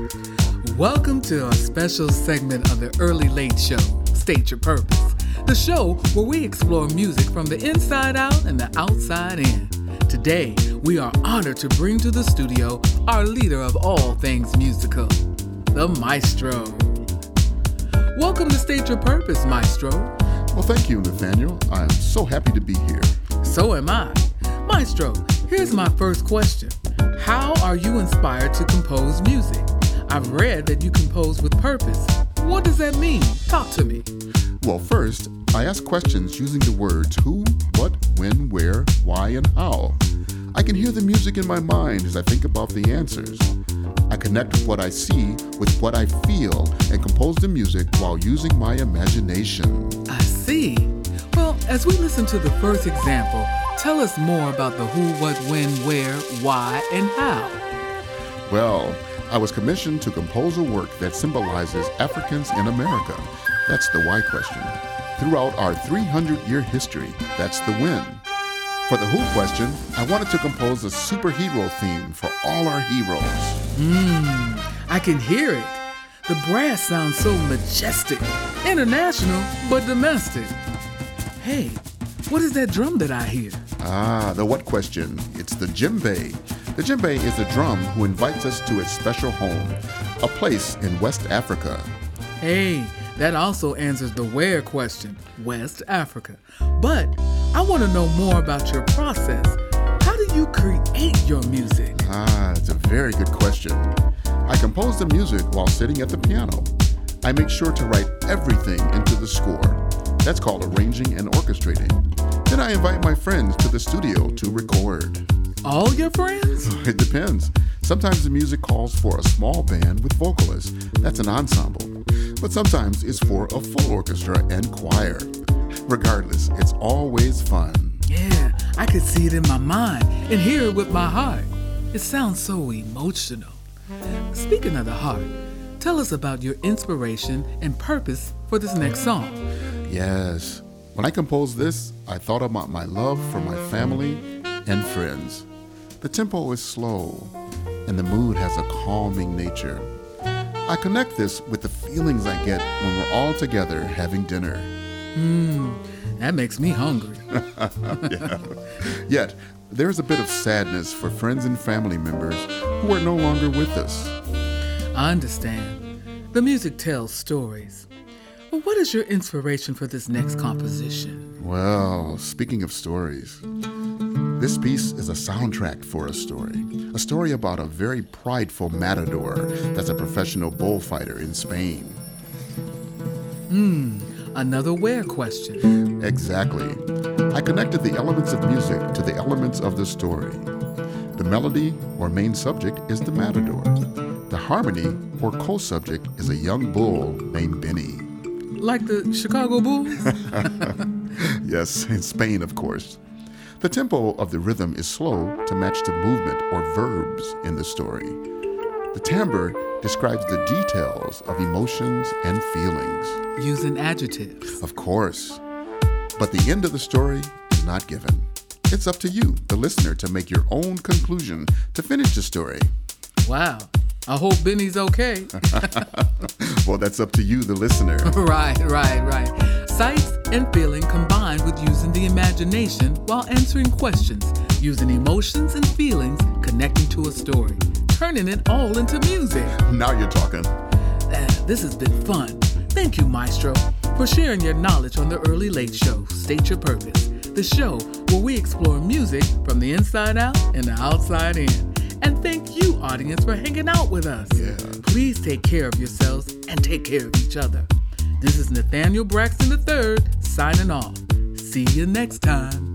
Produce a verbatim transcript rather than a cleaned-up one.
Welcome to a special segment of the Early Late Show, State Your Purpose, the show where we explore music from the inside out and the outside in. Today, we are honored to bring to the studio our leader of all things musical, the Maestro. Welcome to State Your Purpose, Maestro. Well, thank you, Nathaniel. I am so happy to be here. So am I. Maestro, here's my first question. How are you inspired to compose music? I've read that you compose with purpose. What does that mean? Talk to me. Well, first, I ask questions using the words who, what, when, where, why, and how. I can hear the music in my mind as I think about the answers. I connect what I see with what I feel and compose the music while using my imagination. I see. Well, as we listen to the first example, tell us more about the who, what, when, where, why, and how. Well, I was commissioned to compose a work that symbolizes Africans in America. That's the why question. Throughout our three hundred year history, that's the when. For the who question, I wanted to compose a superhero theme for all our heroes. Mmm, I can hear it. The brass sounds so majestic, international, but domestic. Hey, what is that drum that I hear? Ah, the what question. It's the djembe. The djembe is a drum who invites us to its special home, a place in West Africa. Hey, that also answers the where question, West Africa. But I want to know more about your process. How do you create your music? Ah, that's a very good question. I compose the music while sitting at the piano. I make sure to write everything into the score. That's called arranging and orchestrating. Then I invite my friends to the studio to record. All your friends? It depends. Sometimes the music calls for a small band with vocalists. That's an ensemble. But sometimes it's for a full orchestra and choir. Regardless, it's always fun. Yeah, I could see it in my mind and hear it with my heart. It sounds so emotional. Speaking of the heart, tell us about your inspiration and purpose for this next song. Yes. When I composed this, I thought about my love for my family and friends. The tempo is slow, and the mood has a calming nature. I connect this with the feelings I get when we're all together having dinner. Mmm, that makes me hungry. Yeah. Yet, there's a bit of sadness for friends and family members who are no longer with us. I understand. The music tells stories. But what is your inspiration for this next composition? Well, speaking of stories, this piece is a soundtrack for a story. A story about a very prideful matador that's a professional bullfighter in Spain. Hmm, another where question. Exactly. I connected the elements of music to the elements of the story. The melody, or main subject, is the matador. The harmony, or co-subject, is a young bull named Benny. Like the Chicago Bulls? Yes, in Spain, of course. The tempo of the rhythm is slow to match the movement or verbs in the story. The timbre describes the details of emotions and feelings. Using adjectives. Of course. But the end of the story is not given. It's up to you, the listener, to make your own conclusion to finish the story. Wow. I hope Benny's okay. Well, that's up to you, the listener. Right, right, right. Sights and feeling combined with using the imagination while answering questions, using emotions and feelings, connecting to a story, turning it all into music. Now you're talking. Uh, this has been fun. Thank you, Maestro, for sharing your knowledge on the Early Late Show, State Your Purpose, the show where we explore music from the inside out and the outside in. And thank you, audience, for hanging out with us. Yeah. Please take care of yourselves and take care of each other. This is Nathaniel Braxton the third signing off. See you next time.